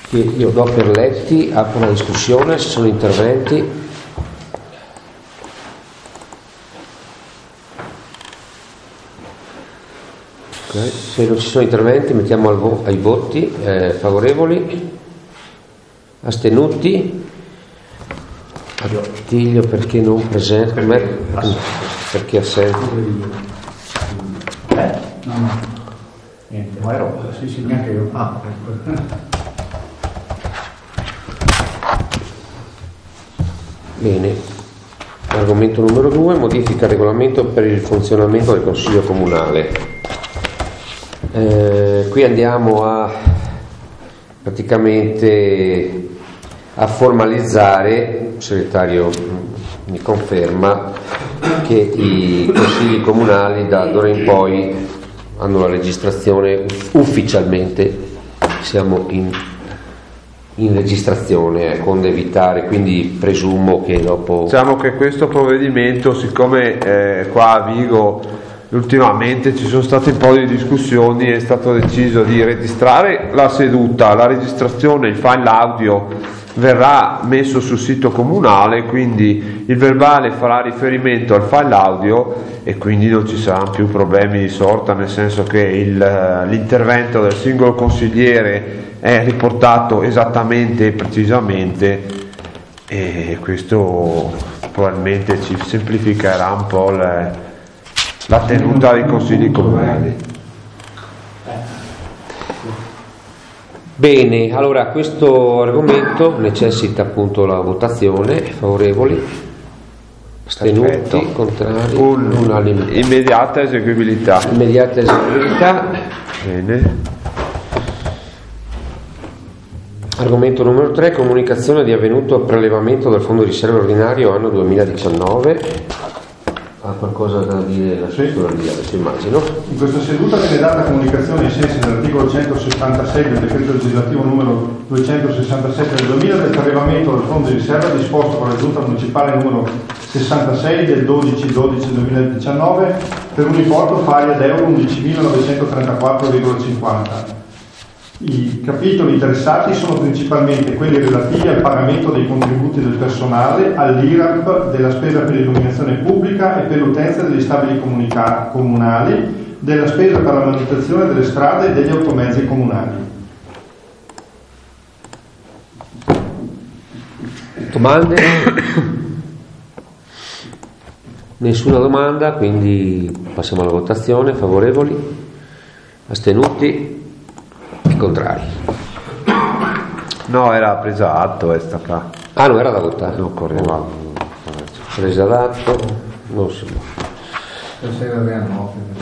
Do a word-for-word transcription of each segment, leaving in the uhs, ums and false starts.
che io do per letti, apro una discussione, se sono interventi. Okay. Se non ci sono interventi mettiamo al vo- ai voti eh, favorevoli, astenuti. Attiglio perché non presente, per me, perché assente. Eh, no, no, niente, ma ero, sì, sì, neanche io. Ah, Bene. Argomento numero due, modifica al regolamento per il funzionamento del Consiglio Comunale. Eh, qui andiamo a praticamente a formalizzare, il segretario mi conferma che i consigli comunali da d'ora in poi hanno la registrazione ufficialmente, siamo in, in registrazione, con evitare, quindi presumo che dopo... Diciamo che questo provvedimento, siccome eh, qua a Vigo ultimamente ci sono state un po' di discussioni, è stato deciso di registrare la seduta, la registrazione, il file audio verrà messo sul sito comunale, quindi il verbale farà riferimento al file audio e quindi non ci saranno più problemi di sorta, nel senso che il, l'intervento del singolo consigliere è riportato esattamente e precisamente, e questo probabilmente ci semplificherà un po' le, la tenuta dei consigli comunali. Bene, allora questo argomento necessita appunto la votazione. Favorevoli, astenuti, Perfetto. Contrari, Un, unanimità. Immediata eseguibilità. Immediata eseguibilità. Bene. Argomento numero tre, comunicazione di avvenuto prelevamento del fondo di riserva ordinario anno duemiladiciannove. Ha qualcosa da dire l'assessore Lia, adesso immagino. In questa seduta viene data comunicazione ai sensi dell'articolo centosessantasei del decreto legislativo numero duecentosessantasette del duemila del prelevamento del fondo di riserva disposto con la giunta municipale numero sessantasei del dodici dodici duemiladiciannove per un importo pari ad euro undicimilanovecentotrentaquattro virgola cinquanta. I capitoli interessati sono principalmente quelli relativi al pagamento dei contributi del personale, all'I R A P, della spesa per l'illuminazione pubblica e per l'utenza degli stabili comunica- comunali, della spesa per la manutenzione delle strade e degli automezzi comunali. Domande? Nessuna domanda, quindi passiamo alla votazione. Favorevoli, astenuti, contrari. No, era presa atto questa qua. Ah, non era da votare. Non correva. Presa d'atto. Non si può. Stasera alle nove.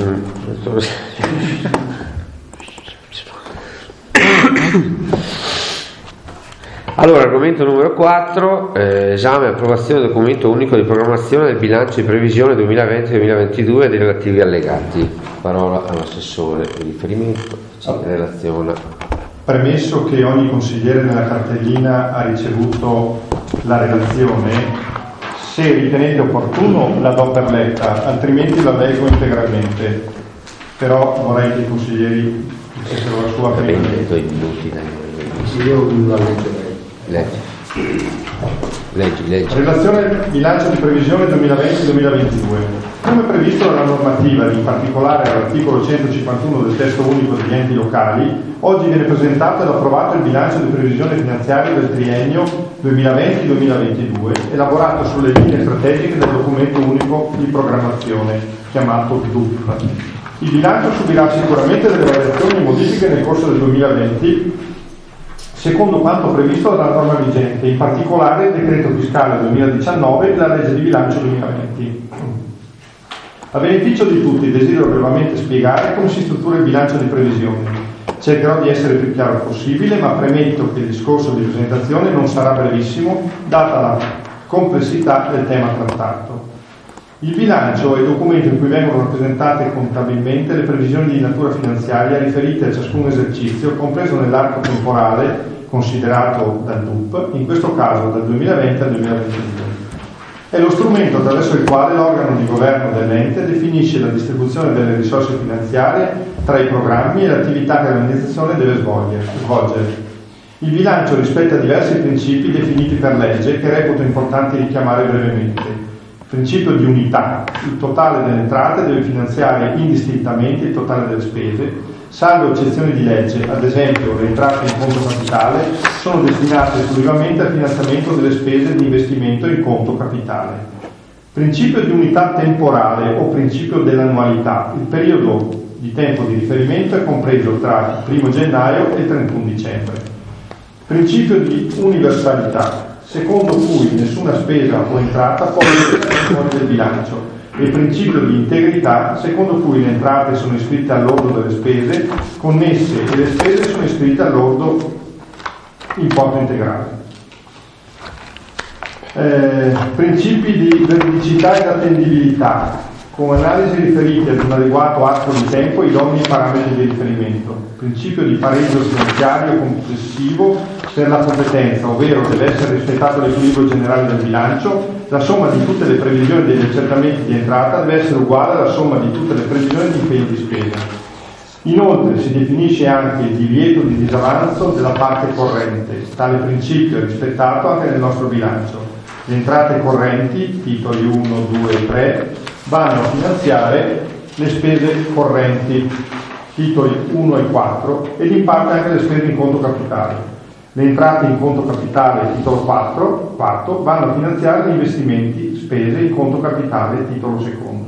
Allora, argomento numero quattro, eh, esame e approvazione del documento unico di programmazione del bilancio di previsione duemilaventi duemilaventidue e dei relativi allegati. Parola all'assessore di riferimento, ci relaziona. Premesso che ogni consigliere nella cartellina ha ricevuto la relazione, se ritenete opportuno la do per letta, altrimenti la leggo integralmente. Però vorrei che i consiglieri dicessero la sua prima. Prendo i minuti dai. Io la leggerei. Leggi. Leggi, leggi. Relazione bilancio di previsione duemilaventi duemilaventidue. Come previsto dalla normativa, in particolare all'articolo centocinquantuno del testo unico degli enti locali, oggi viene presentato ed approvato il bilancio di previsione finanziaria del triennio duemilaventi duemilaventidue, elaborato sulle linee strategiche del documento unico di programmazione, chiamato D U P. Il bilancio subirà sicuramente delle variazioni e modifiche nel corso del duemilaventi, secondo quanto previsto dalla norma vigente, in particolare il decreto fiscale duemiladiciannove e la legge di bilancio duemilaventi. A beneficio di tutti desidero brevemente spiegare come si struttura il bilancio di previsione. Cercherò di essere il più chiaro possibile, ma premetto che il discorso di presentazione non sarà brevissimo, data la complessità del tema trattato. Il bilancio è il documento in cui vengono rappresentate contabilmente le previsioni di natura finanziaria riferite a ciascun esercizio, compreso nell'arco temporale considerato dal D U P, in questo caso dal duemilaventi al duemilaventidue. È lo strumento attraverso il quale l'organo di governo dell'ente definisce la distribuzione delle risorse finanziarie tra i programmi e le attività che l'amministrazione deve svolgere. Il bilancio rispetta diversi principi definiti per legge che reputo importanti richiamare brevemente. Il principio di unità: il totale delle entrate deve finanziare indistintamente il totale delle spese, salvo eccezioni di legge, ad esempio le entrate in conto capitale sono destinate esclusivamente al finanziamento delle spese di investimento in conto capitale. Principio di unità temporale o principio dell'annualità: il periodo di tempo di riferimento è compreso tra il primo gennaio e il trentuno dicembre. Principio di universalità, secondo cui nessuna spesa o entrata può essere fuori del bilancio, e il principio di integrità, secondo cui le entrate sono iscritte al lordo delle spese connesse e le spese sono iscritte al lordo importo integrale. Eh, principi di veridicità ed attendibilità, con analisi riferite ad un adeguato arco di tempo e idonei parametri di riferimento. Principio di pareggio finanziario complessivo per la competenza, ovvero deve essere rispettato l'equilibrio generale del bilancio, la somma di tutte le previsioni degli accertamenti di entrata deve essere uguale alla somma di tutte le previsioni di impegno di spesa. Inoltre si definisce anche il divieto di disavanzo della parte corrente. Tale principio è rispettato anche nel nostro bilancio. Le entrate correnti, titoli uno, due e tre, vanno a finanziare le spese correnti, titoli uno e quattro, ed in parte anche le spese in conto capitale. Le entrate in conto capitale, titolo quattro, quarto, vanno a finanziare gli investimenti, spese in conto capitale, titolo secondo.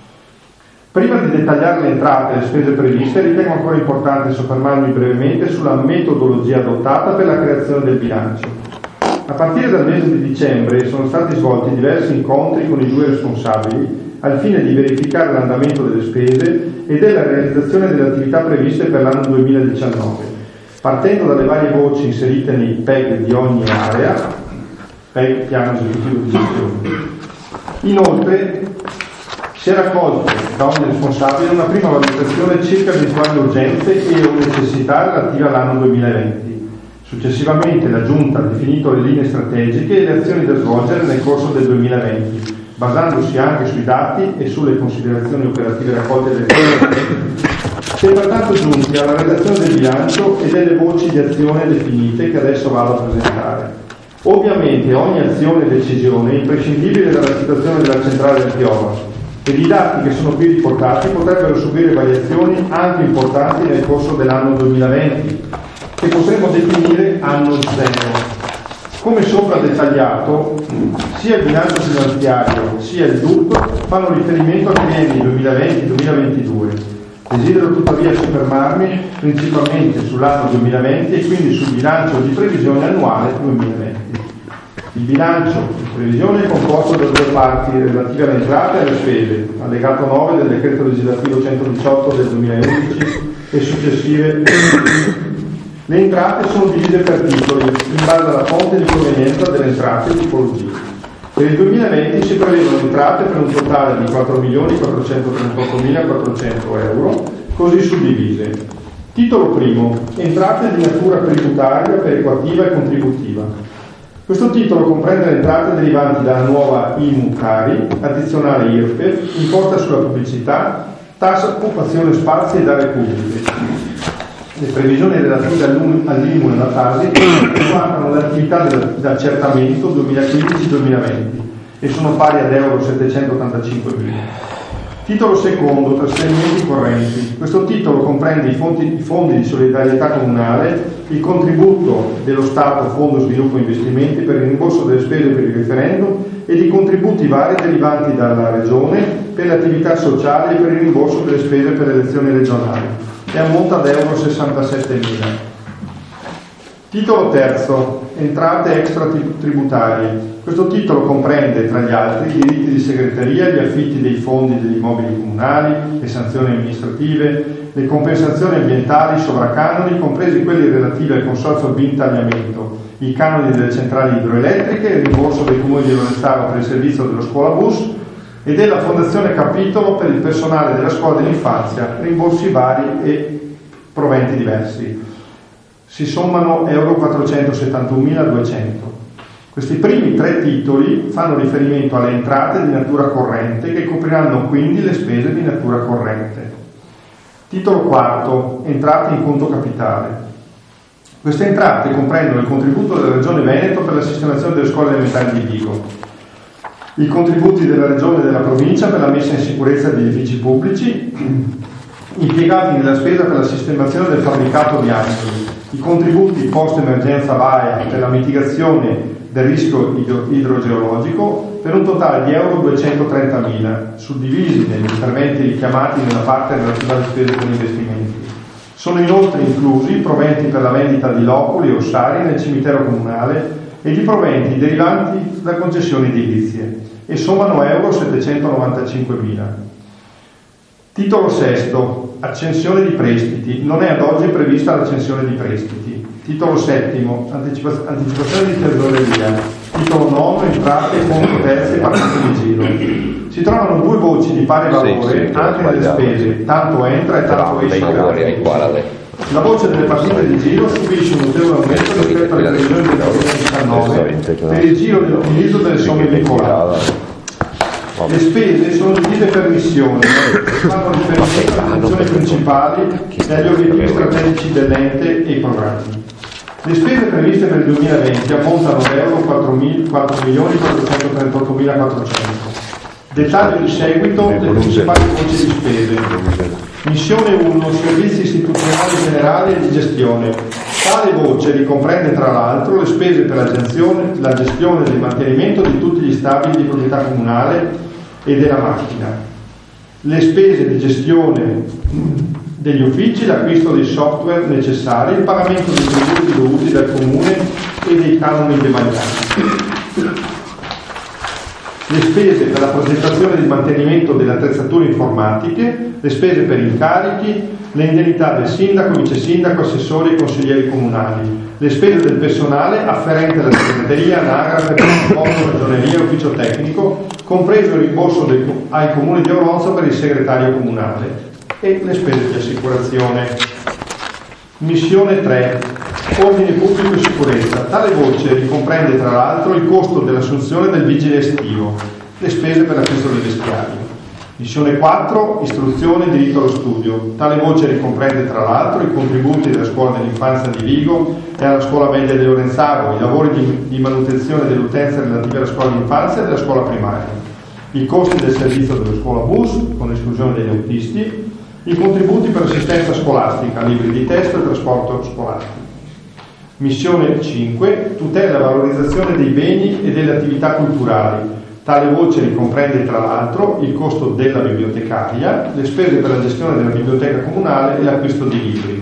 Prima di dettagliare le entrate e le spese previste, ritengo ancora importante soffermarmi brevemente sulla metodologia adottata per la creazione del bilancio. A partire dal mese di dicembre sono stati svolti diversi incontri con i due responsabili al fine di verificare l'andamento delle spese e della realizzazione delle attività previste per l'anno duemiladiciannove, partendo dalle varie voci inserite nei P E G di ogni area, P E G piano esecutivo di gestione. Inoltre si è raccolto da ogni responsabile una prima valutazione circa eventuali urgenze e o necessità relative all'anno duemilaventi. Successivamente la Giunta ha definito le linee strategiche e le azioni da svolgere nel corso del duemilaventi, basandosi anche sui dati e sulle considerazioni operative raccolte dai responsabili. Si è pertanto giunti alla redazione del bilancio e delle voci di azione definite che adesso vado a presentare. Ovviamente ogni azione e decisione è imprescindibile dalla situazione della centrale del Piova e i dati che sono qui riportati potrebbero subire variazioni anche importanti nel corso dell'anno duemilaventi, che potremmo definire anno zero. Come sopra dettagliato, sia il bilancio finanziario sia il D U P fanno riferimento a trienni duemilaventi duemilaventidue. Desidero tuttavia soffermarmi principalmente sull'anno duemilaventi e quindi sul bilancio di previsione annuale duemilaventi. Il bilancio di previsione è composto da due parti relative alle entrate e alle spese, allegato nove del decreto legislativo centodiciotto del duemilaundici e successive. Le entrate sono divise per titoli in base alla fonte di provenienza delle entrate e tipologie. Per il duemilaventi si prevedono entrate per un totale di quattro milioni quattrocentotrentottomilaquattrocento euro, così suddivise. Titolo primo: entrate di natura tributaria, perequativa e contributiva. Questo titolo comprende le entrate derivanti dalla nuova I M U Cari, addizionale I R P E F, imposta sulla pubblicità, tassa occupazione spazi ed aree pubbliche. Le previsioni relative all'I M U e alla Tasi riguardano le attività d'accertamento duemilaquindici duemilaventi e sono pari ad euro settecentottantacinquemila. Titolo secondo: trasferimenti correnti. Questo titolo comprende i fondi, i fondi di solidarietà comunale, il contributo dello Stato Fondo Sviluppo Investimenti per il rimborso delle spese per il referendum ed i contributi vari derivanti dalla Regione per le attività sociali e per il rimborso delle spese per le elezioni regionali, e ammonta ad euro sessantasettemila. Titolo terzo: entrate extratributarie. Questo titolo comprende, tra gli altri, i diritti di segreteria, gli affitti dei fondi degli immobili comunali, le sanzioni amministrative, le compensazioni ambientali, i sovracanoni, compresi quelli relativi al consorzio Bintagliamento, i canoni delle centrali idroelettriche, il rimborso dei comuni di Lorenzaro per il servizio dello scuolabus e della Fondazione Capitolo per il personale della scuola dell'infanzia, rimborsi vari e proventi diversi. Si sommano euro quattrocentosettantunomiladuecento. Questi primi tre titoli fanno riferimento alle entrate di natura corrente che copriranno quindi le spese di natura corrente. Titolo quarto: entrate in conto capitale. Queste entrate comprendono il contributo della Regione Veneto per la sistemazione delle scuole elementari di Vigo, i contributi della Regione e della Provincia per la messa in sicurezza degli edifici pubblici, impiegati nella spesa per la sistemazione del fabbricato di Ansoli, i contributi post-emergenza V A E per la mitigazione del rischio idro- idrogeologico per un totale di euro duecentotrentamila, suddivisi negli interventi richiamati nella parte relativa alle spese per investimenti. Sono inoltre inclusi proventi per la vendita di loculi o ossari nel cimitero comunale e di proventi derivanti da concessioni edilizie e sommano euro settecentonovantacinquemila. Titolo sesto, accensione di prestiti. Non è ad oggi prevista l'accensione di prestiti. Titolo settimo, anticipa- anticipazione di tesoreria. Titolo nono, entrate, conto terzi e partite di giro. Si trovano due voci di pari valore Sì, sì, anche nelle spese, tanto entra e tanto esce. La voce delle partite di giro subisce un notevole aumento rispetto alle previsioni del duemiladiciannove per il giro dell'utilizzo delle somme vincolate. Le spese sono divise per missioni, fanno riferimento alle funzioni principali e agli obiettivi strategici dell'ente e i programmi. Le spese previste per il duemilaventi ammontano ad euro quattro milioni quattrocentotrentottomilaquattrocento. Dettaglio di seguito le principali voci di spese. Missione uno, servizi istituzionali generali e di gestione. Tale voce ricomprende tra l'altro le spese per la gestione, la gestione del mantenimento di tutti gli stabili di proprietà comunale e della macchina. Le spese di gestione degli uffici, l'acquisto dei software necessari, il pagamento dei tributi dovuti dal comune e dei canoni demaniali. Le spese per la progettazione e il mantenimento delle attrezzature informatiche, le spese per incarichi, le indennità del sindaco, vice sindaco, assessori e consiglieri comunali, le spese del personale afferente alla segreteria, anagrafe, protocollo, ragioneria e ufficio tecnico, compreso il rimborso del, ai comuni di Auronzo per il segretario comunale e le spese di assicurazione. Missione tre. Ordine pubblico e sicurezza. Tale voce ricomprende tra l'altro il costo dell'assunzione del vigile estivo, le spese per l'acquisto dei vestiari. Missione quattro. Istruzione e diritto allo studio. Tale voce ricomprende tra l'altro i contributi della scuola dell'infanzia di Vigo e alla scuola media di Lorenzago, i lavori di, di manutenzione delle utenze relative alla scuola dell'infanzia e della scuola primaria, i costi del servizio della scuola bus, con esclusione degli autisti, i contributi per assistenza scolastica, libri di testo e trasporto scolastico. Missione cinque. Tutela e valorizzazione dei beni e delle attività culturali. Tale voce ricomprende tra l'altro il costo della bibliotecaria, le spese per la gestione della biblioteca comunale e l'acquisto di libri.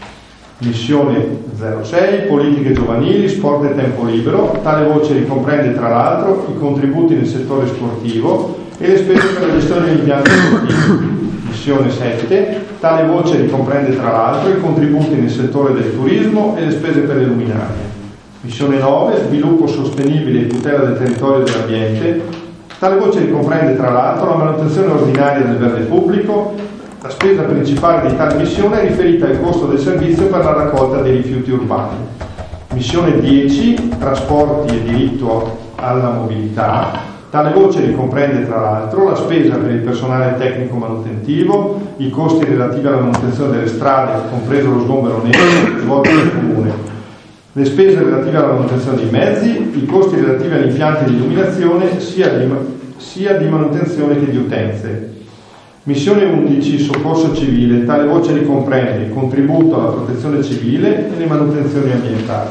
Missione zero sei. Politiche giovanili, sport e tempo libero. Tale voce ricomprende tra l'altro i contributi nel settore sportivo e le spese per la gestione degli impianti sportivi. Missione sette. Tale voce ricomprende tra l'altro i contributi nel settore del turismo e le spese per le luminarie. Missione nove. Sviluppo sostenibile e tutela del territorio e dell'ambiente. Tale voce ricomprende tra l'altro la manutenzione ordinaria del verde pubblico. La spesa principale di tale missione è riferita al costo del servizio per la raccolta dei rifiuti urbani. Missione dieci. Trasporti e diritto alla mobilità. Tale voce ricomprende tra l'altro la spesa per il personale tecnico manutentivo, i costi relativi alla manutenzione delle strade, compreso lo sgombero nero svolto dal comune, le spese relative alla manutenzione dei mezzi, i costi relativi agli impianti di illuminazione sia di, sia di manutenzione che di utenze. Missione undici. Soccorso civile. Tale voce ricomprende il contributo alla protezione civile e le manutenzioni ambientali.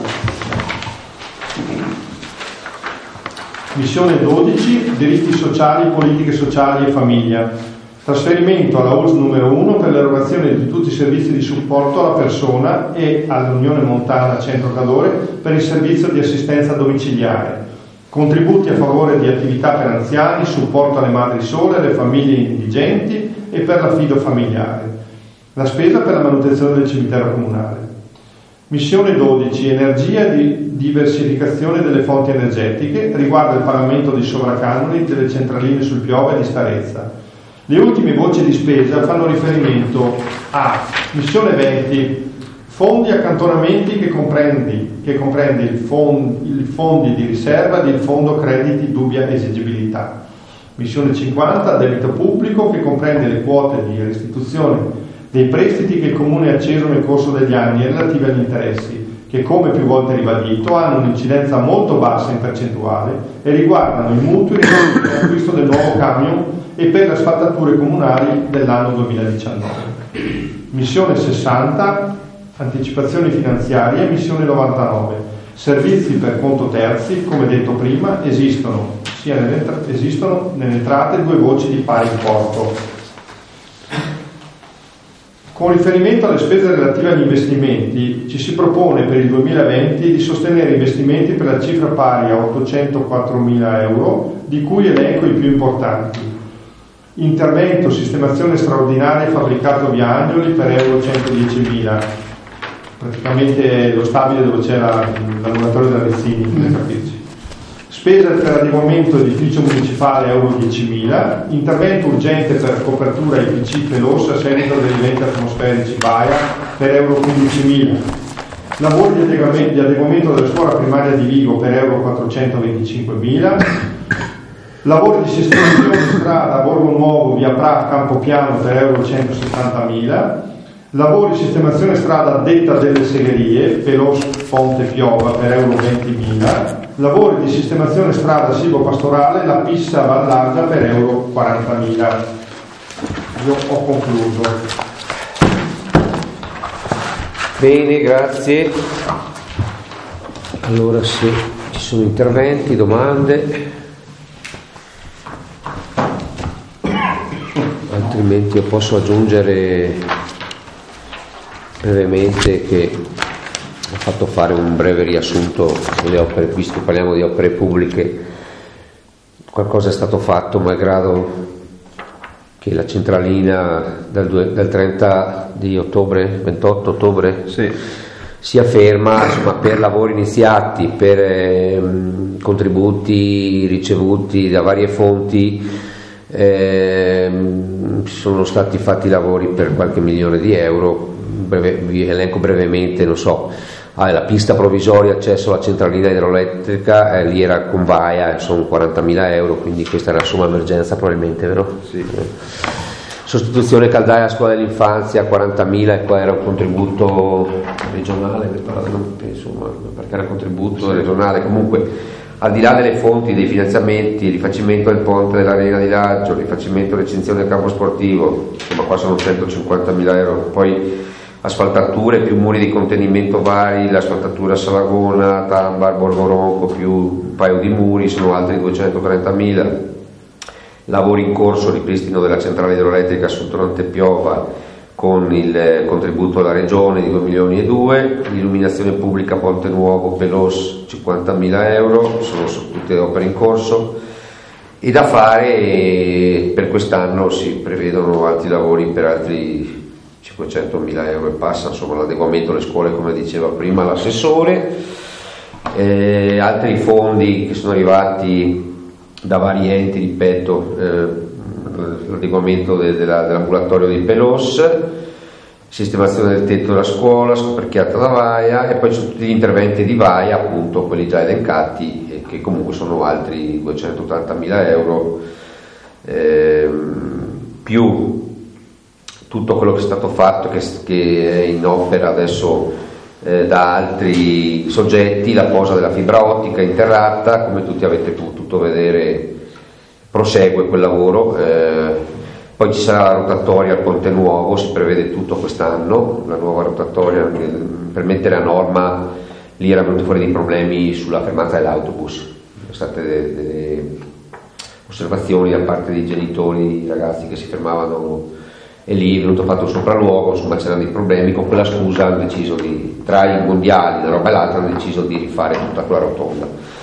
Missione dodici. Diritti sociali, politiche sociali e famiglia. Trasferimento alla U L S S numero uno per l'erogazione di tutti i servizi di supporto alla persona e all'Unione Montana Centro Cadore per il servizio di assistenza domiciliare. Contributi a favore di attività per anziani, supporto alle madri sole, alle famiglie indigenti e per l'affido familiare. La spesa per la manutenzione del cimitero comunale. Missione dodici. Energia di diversificazione delle fonti energetiche, riguarda il pagamento dei sovracanoni delle centraline sul Piove di Starezza. Le ultime voci di spesa fanno riferimento a missione venti. Fondi accantonamenti che, comprendi, che comprende il, fond, il fondi di riserva ed il fondo crediti dubbia esigibilità. Missione cinquanta. Debito pubblico che comprende le quote di restituzione dei prestiti che il Comune ha acceso nel corso degli anni e relativi agli interessi, che, come più volte ribadito, hanno un'incidenza molto bassa in percentuale e riguardano i mutui riferiti all'acquisto del nuovo camion e per le asfaltature comunali dell'anno duemiladiciannove. Missione sessanta, anticipazioni finanziarie, missione novantanove, servizi per conto terzi. Come detto prima, esistono, sia nelle, esistono nelle entrate due voci di pari importo. Con riferimento alle spese relative agli investimenti, ci si propone per il duemilaventi di sostenere investimenti per la cifra pari a ottocentoquattromila euro, di cui elenco i più importanti. Intervento sistemazione straordinaria fabbricato via Agnoli per euro centodiecimila, praticamente lo stabile dove c'è la, l'ambulatorio della Rezzini, per capirci. Spesa per adeguamento edificio municipale euro diecimila, intervento urgente per copertura I P C Pelossa a seguito degli eventi atmosferici Baia per euro quindicimila, lavori di adeguamento, di adeguamento della scuola primaria di Vigo per euro quattrocentoventicinquemila, lavori di sistemazione di strada a Borgo Nuovo via Pra Campopiano per euro centosettantamila, lavori di sistemazione strada detta delle segherie Pelos Ponte Piova per euro ventimila, lavori di sistemazione strada Sigo Pastorale La Pissa Vallargia per euro quarantamila. Io ho concluso. Bene, grazie. Allora, se ci sono interventi, domande, altrimenti io posso aggiungere brevemente che ho fatto fare un breve riassunto delle opere, visto che parliamo di opere pubbliche. Qualcosa è stato fatto, malgrado che la centralina dal, due, dal trenta di ottobre, ventotto ottobre, sì, sia ferma, insomma, per lavori iniziati, per eh, contributi ricevuti da varie fonti. Eh, sono stati fatti lavori per qualche milione di euro. Breve, vi elenco brevemente, non so, ah, la pista provvisoria accesso alla centralina idroelettrica, eh, lì era con Vaia, sono quarantamila euro, quindi questa era la somma emergenza probabilmente, vero? Sì. Eh. Sostituzione caldaia a scuola dell'infanzia quarantamila, e qua era un contributo regionale, non penso, ma perché era un contributo sì. regionale. Comunque, al di là delle fonti, dei finanziamenti, il rifacimento del ponte dell'arena di Laggio, il rifacimento dell'eccensione del campo sportivo, insomma qua sono centocinquantamila euro. Poi asfaltature, più muri di contenimento vari, l'asfaltatura Salagona, Tambar, Borgoronco, più un paio di muri, sono altri duecentotrentamila. Lavori in corso, ripristino della centrale idroelettrica sul Tronte Piova con il contributo della regione di due milioni e due, illuminazione pubblica Ponte Nuovo Pelos cinquantamila euro, sono tutte opere in corso. E da fare, e per quest'anno si prevedono altri lavori per altri cinquecentomila euro e passa, insomma l'adeguamento alle scuole, come diceva prima l'assessore. Eh, altri fondi che sono arrivati da vari enti, ripeto, eh, l'adeguamento de, de la, dell'ambulatorio di Pelos, sistemazione del tetto della scuola, scoperchiata da Vaia, e poi ci sono tutti gli interventi di Vaia, appunto quelli già elencati, e che comunque sono altri duecentottantamila euro, eh, più tutto quello che è stato fatto, che, che è in opera adesso eh, da altri soggetti, la posa della fibra ottica interrata, come tutti avete potuto vedere, prosegue quel lavoro. Eh, poi ci sarà la rotatoria al Ponte Nuovo, si prevede tutto quest'anno, la nuova rotatoria per mettere a norma. Lì erano venuti fuori dei problemi sulla fermata dell'autobus, sono state delle, delle osservazioni da parte dei genitori, i ragazzi che si fermavano, e lì è venuto fatto un sopralluogo, insomma c'erano dei problemi. Con quella scusa hanno deciso di, tra i mondiali, una roba e l'altra, hanno deciso di rifare tutta quella rotonda.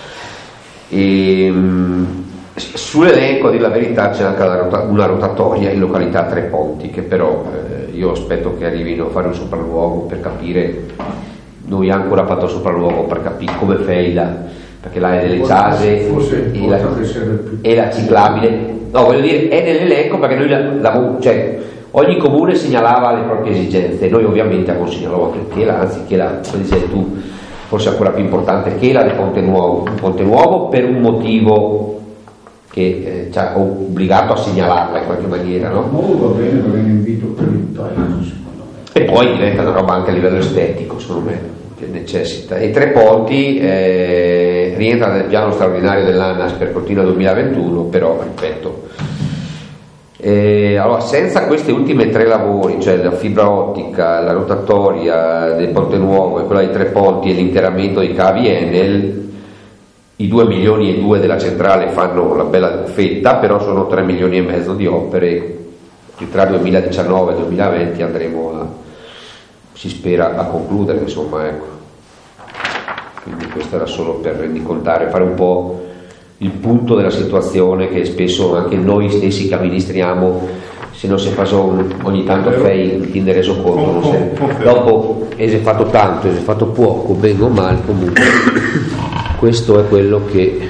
E, sull'elenco, a dire la verità, c'è anche una rotatoria in località Tre Ponti, che però eh, io aspetto che arrivino a fare un sopralluogo per capire. Noi ha ancora fatto il sopralluogo per capire come feila, perché là è delle case e la, e la ciclabile, no, voglio dire, è nell'elenco, perché noi la, la, cioè, ogni comune segnalava le proprie esigenze. Noi ovviamente abbiamo segnalato anche Chela, anzi Chela, come dicevi tu, forse ancora più importante, Chela del Ponte Nuovo, Ponte Nuovo per un motivo che eh, ci ha obbligato a segnalarla in qualche maniera, no? Molto bene, perché è un invito per il secondo me. E poi diventa una roba anche a livello estetico, secondo me. che necessita. E Tre Ponti eh, rientra nel piano straordinario dell'ANAS per Cortina duemilaventuno, però ripeto, eh, allora, senza questi ultimi tre lavori, cioè la fibra ottica, la rotatoria del Ponte Nuovo e quella di Tre Ponti e l'interramento dei cavi Enel, i due milioni e due della centrale fanno una bella fetta, però sono tre milioni e mezzo di opere che tra duemiladiciannove e duemilaventi andremo a, si spera, a concludere, insomma, ecco. Quindi questo era solo per rendicontare, fare un po' il punto della situazione che spesso anche noi stessi che amministriamo, se non si fa ogni tanto fai ti ne reso conto, non sei. Dopo è fatto tanto, è fatto poco, bene o male, comunque questo è quello che.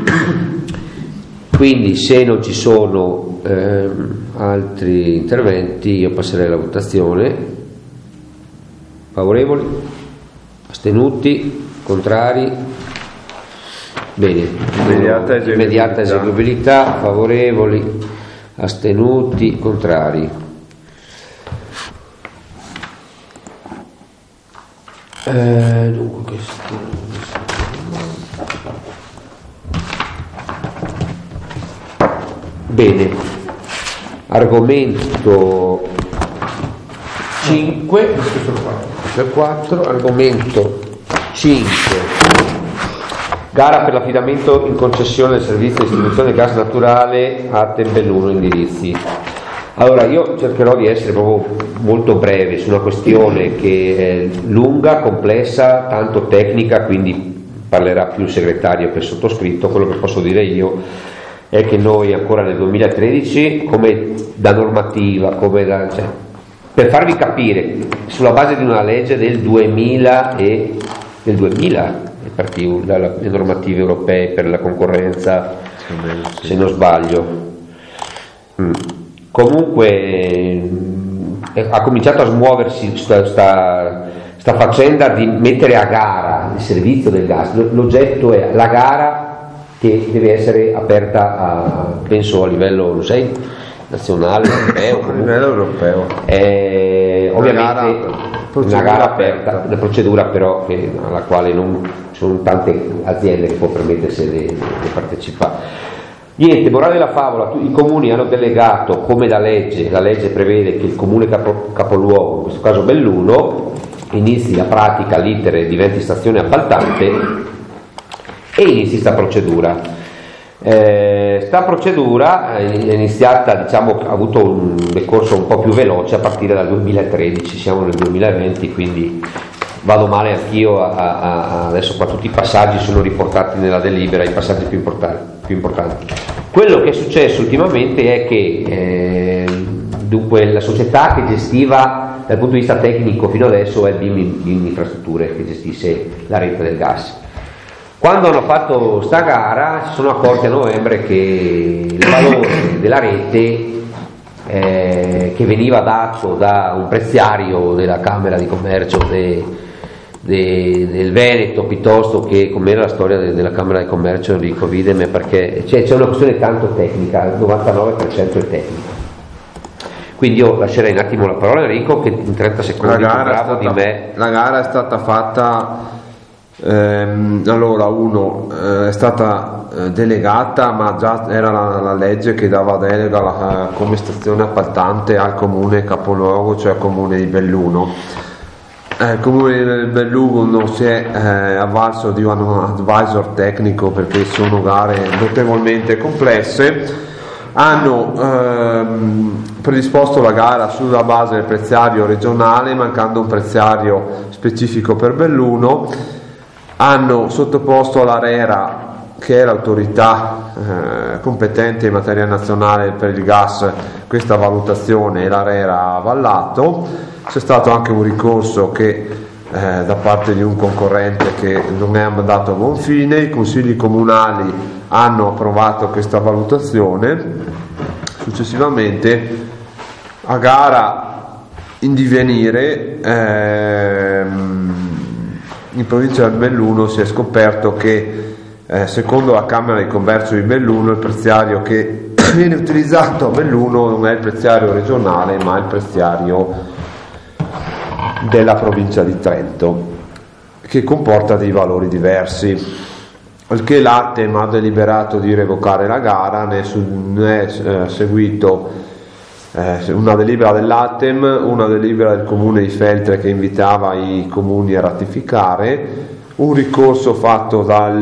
Quindi se non ci sono ehm, altri interventi io passerei alla votazione. Favorevoli? Astenuti? Contrari? Bene, immediata eseguibilità. Immediata eseguibilità, favorevoli, astenuti, contrari. Eh, dunque questo. Bene, argomento cinque, quattro, argomento cinque, gara per l'affidamento in concessione del servizio di distribuzione gas naturale a Tempelluno indirizzi. Allora io cercherò di essere proprio molto breve su una questione che è lunga, complessa, tanto tecnica, quindi parlerà più il segretario che il sottoscritto. Quello che posso dire io è che noi ancora nel duemilatredici, come da normativa, come da, cioè, per farvi capire, sulla base di una legge del duemila e del duemila partì dalle normative europee per la concorrenza, se non sbaglio. Mm. Comunque mh, ha cominciato a smuoversi sta, sta, sta faccenda di mettere a gara il servizio del gas. L'oggetto è la gara che deve essere aperta a, penso a livello, lo sai, nazionale, europeo, a livello europeo. Eh, ovviamente una una gara gara aperta, aperta, una procedura però che, alla quale non sono tante aziende che può permettersi di, di partecipare. Niente, morale della favola, i comuni hanno delegato, come da legge, la legge prevede che il comune capo, capoluogo, in questo caso Belluno, inizi la pratica, l'iter diventi stazione appaltante e inizi sta procedura. Eh, sta procedura è iniziata, diciamo, ha avuto un decorso un po' più veloce a partire dal duemilatredici, siamo nel duemilaventi, quindi vado male anch'io a, a, a, adesso qua tutti i passaggi sono riportati nella delibera, i passaggi più importanti, più importanti. Quello che è successo ultimamente è che eh, dunque la società che gestiva dal punto di vista tecnico fino adesso è B I M Infrastrutture, che gestisce la rete del gas. Quando hanno fatto sta gara si sono accorti a novembre che il valore della rete eh, che veniva dato da un prezziario della Camera di Commercio de, de, del Veneto, piuttosto che, com'era la storia de, della Camera di Commercio, dico videme perché c'è, c'è una questione tanto tecnica, il novantanove per cento è tecnica. Quindi io lascerei un attimo la parola a Enrico che in trenta secondi la più gara bravo è stata, di me. La gara è stata fatta. Ehm, allora uno eh, è stata eh, delegata, ma già era la, la legge che dava delega la, come stazione appaltante al comune capoluogo, cioè al comune di Belluno. Eh, il comune di Belluno si è eh, avvalso di un advisor tecnico perché sono gare notevolmente complesse. Hanno ehm, predisposto la gara sulla base del prezziario regionale, mancando un prezziario specifico per Belluno. Hanno sottoposto all'ARERA, che è l'autorità eh, competente in materia nazionale per il gas, questa valutazione e l'ARERA ha avallato. C'è stato anche un ricorso che eh, da parte di un concorrente che non è andato a buon fine. I consigli comunali hanno approvato questa valutazione. Successivamente, a gara in divenire, ehm, in provincia del Belluno si è scoperto che eh, secondo la Camera di Commercio di Belluno il prezziario che viene utilizzato a Belluno non è il prezziario regionale ma il prezziario della provincia di Trento. che comporta dei valori diversi, al che l'Atem ha deliberato di revocare la gara. Ne, su, ne è eh, seguito eh, una delibera dell'Atem, una delibera del comune di Feltre che invitava i comuni a ratificare, un ricorso fatto dal,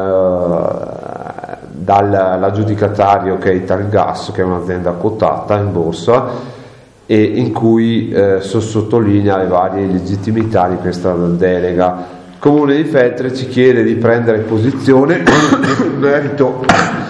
dall'aggiudicatario che è Italgas, che è un'azienda quotata in borsa, e in cui eh, sottolinea le varie illegittimità di questa delega. Il comune di Feltre ci chiede di prendere posizione in merito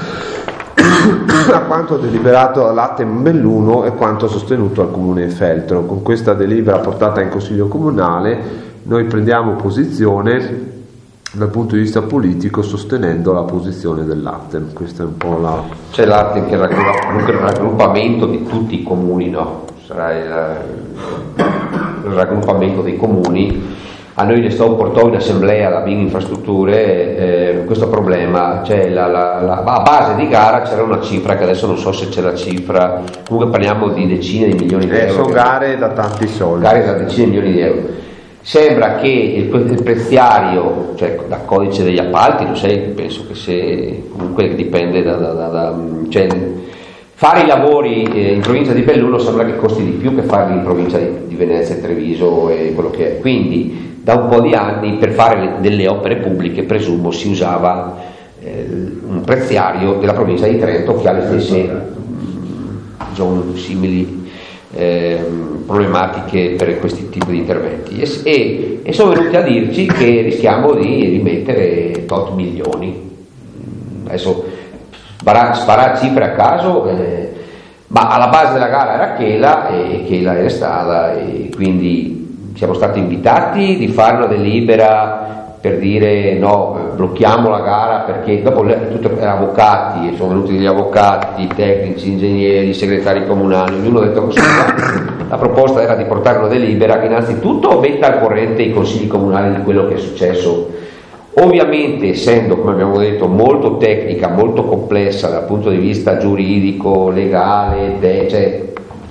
a quanto deliberato dall'Atem Belluno e quanto sostenuto dal comune di Feltre. Con questa delibera portata in consiglio comunale noi prendiamo posizione dal punto di vista politico, sostenendo la posizione dell'Atem. Questa è un po' la... C'è l'Atem che raggruppa, il raggruppamento di tutti i comuni, no? Sarà il, il raggruppamento dei comuni. A noi le sto portò in assemblea la Big Infrastrutture eh, questo problema, cioè la, la, la, a base di gara c'era una cifra che adesso non so se c'è la cifra, comunque parliamo di decine di milioni di eh, euro. Sono gare da tanti soldi. Gare da decine di milioni di euro. Sembra che il, il preziario, cioè da codice degli appalti, lo sai, penso che se comunque dipende da, da, da, da cioè, fare i lavori eh, in provincia di Belluno sembra che costi di più che farli in provincia di, di Venezia e Treviso e quello che è. Quindi da un po' di anni per fare le, delle opere pubbliche, presumo, si usava eh, un preziario della provincia di Trento che ha le stesse diciamo, simili eh, problematiche per questi tipi di interventi e, e, e sono venuti a dirci che rischiamo di rimettere tot milioni. Adesso sparare cifre a caso, eh, ma alla base della gara era Chela e Chela è stata, e quindi siamo stati invitati di fare una delibera per dire no, blocchiamo la gara, perché dopo tutti gli avvocati, sono venuti gli avvocati, tecnici, ingegneri, segretari comunali, ognuno ha detto così. La proposta era di portare una delibera che innanzitutto metta al corrente i consigli comunali di quello che è successo. Ovviamente, essendo, come abbiamo detto, molto tecnica, molto complessa dal punto di vista giuridico, legale, de, cioè,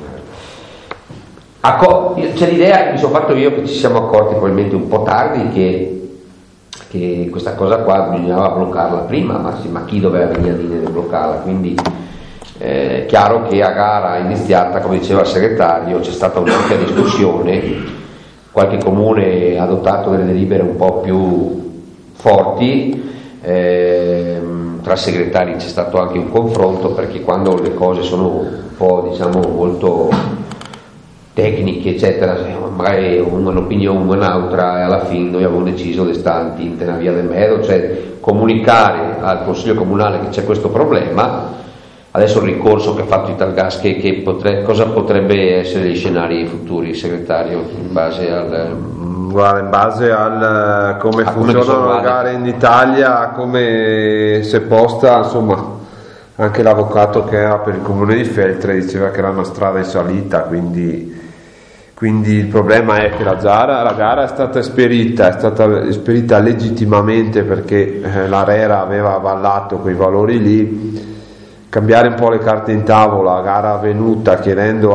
c'è l'idea che mi sono fatto io, che ci siamo accorti probabilmente un po' tardi che, che questa cosa qua bisognava bloccarla prima, ma, ma chi doveva venire a dire di bloccarla? Quindi è eh, chiaro che a gara iniziata, come diceva il segretario, c'è stata un'ampia discussione, qualche comune ha adottato delle delibere un po' più forti, eh, tra segretari c'è stato anche un confronto, perché quando le cose sono un po' diciamo molto tecniche eccetera, magari un'opinione un'altra, e alla fine noi avevamo deciso di stare in una via del mezzo, cioè comunicare al consiglio comunale che c'è questo problema. Adesso il ricorso che ha fatto Italgas, che, che potre, cosa potrebbe essere gli scenari futuri, segretario, in base al... Guarda, in base al come a funzionano come le gare in Italia, come si è posta, insomma, anche l'avvocato che era per il comune di Feltre diceva che era una strada in salita, quindi, quindi il problema è che la gara, la gara è stata esperita, è stata esperita legittimamente, perché eh, l'ARERA aveva avallato quei valori lì. Cambiare un po' le carte in tavola, la gara avvenuta chiedendo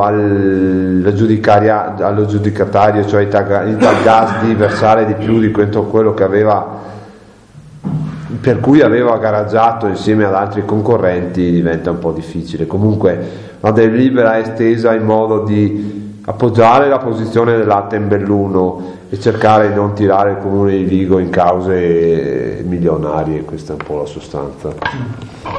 all'aggiudicatario, cioè Italgas, di versare di più di quello che aveva, per cui aveva garaggiato insieme ad altri concorrenti, diventa un po' difficile. Comunque la delibera è estesa in modo di appoggiare la posizione dell'Atem Belluno e cercare di non tirare il comune di Vigo in cause milionarie. Questa è un po' la sostanza.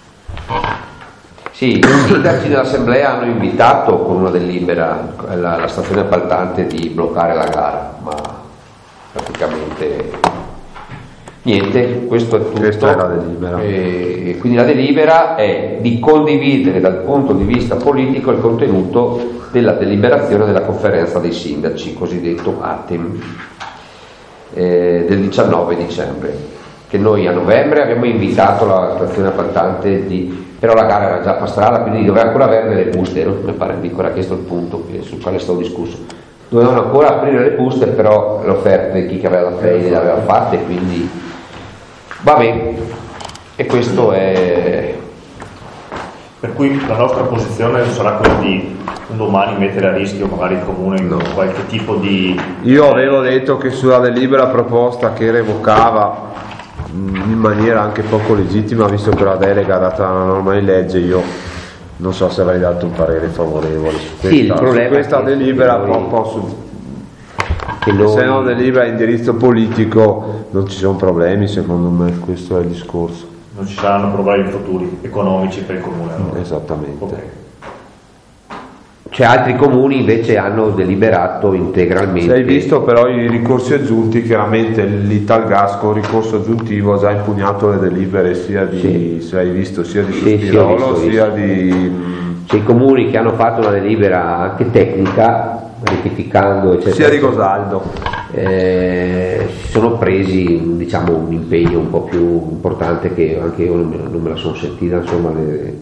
Sì, i sindaci dell'assemblea hanno invitato con una delibera la, la stazione appaltante di bloccare la gara, ma praticamente niente, questo è tutto. Questa è la delibera. E, e quindi la delibera è di condividere dal punto di vista politico il contenuto della deliberazione della conferenza dei sindaci, cosiddetto Atem, eh, del diciannove dicembre, che noi a novembre abbiamo invitato la stazione appaltante di... però la gara era già pastrata, quindi doveva ancora avere delle buste, no? Mi pare che era questo il punto sul quale stavo discusso. Dovevano ancora aprire le buste, però le offerte chi che aveva la fede le aveva fatte, quindi va bene. E questo è Per cui la nostra posizione sarà quella di domani mettere a rischio magari il comune in No. qualche tipo di... Io avevo detto che sulla delibera proposta che revocava mh, in maniera anche poco legittima, visto che la delega data dalla norma di legge, io non so se avrei dato un parere favorevole su questa, Sì, il problema su questa è che delibera. noi- po- posso, Che noi- se non delibera indirizzo politico non ci sono problemi, secondo me questo è il discorso. Non ci saranno problemi futuri economici per il comune. No? Esattamente. Ok. Cioè altri comuni invece hanno deliberato integralmente. Se hai visto però i ricorsi aggiunti, chiaramente l'Italgas con ricorso aggiuntivo ha già impugnato le delibere sia di, Sì. se hai visto, sia di Sì, sì, ho Sospirolo visto, ho sia visto. di... C'è i comuni che hanno fatto una delibera anche tecnica, rettificando eccetera, sia di Gosaldo. eh, si sono presi diciamo un impegno un po' più importante che anche io non me, non me la sono sentita, insomma, le-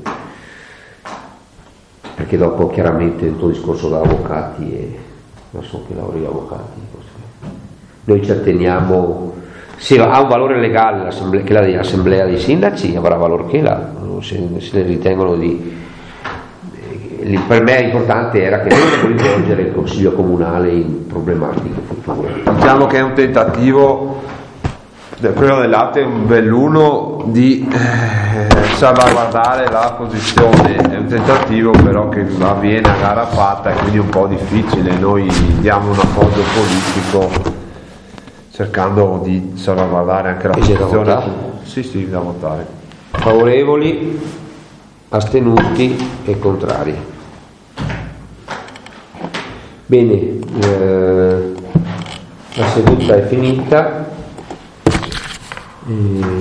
perché dopo chiaramente tutto il discorso da avvocati e non so che lavori gli avvocati, noi ci atteniamo, se ha un valore legale l'assemblea, che la dell'assemblea dei sindaci avrà valore che la, se, se ne ritengono di eh, per me l'importante era che non coinvolgere il consiglio comunale in problematiche future. Diciamo che è un tentativo, quello dell'Ate è un belluno di eh, salvaguardare la posizione, è un tentativo però che avviene a gara fatta e quindi un po' difficile, noi diamo un appoggio politico cercando di salvaguardare anche la E c'è da posizione. votare? Sì, sì, da votare. Favorevoli, astenuti e contrari. Bene, eh, la seduta è finita. E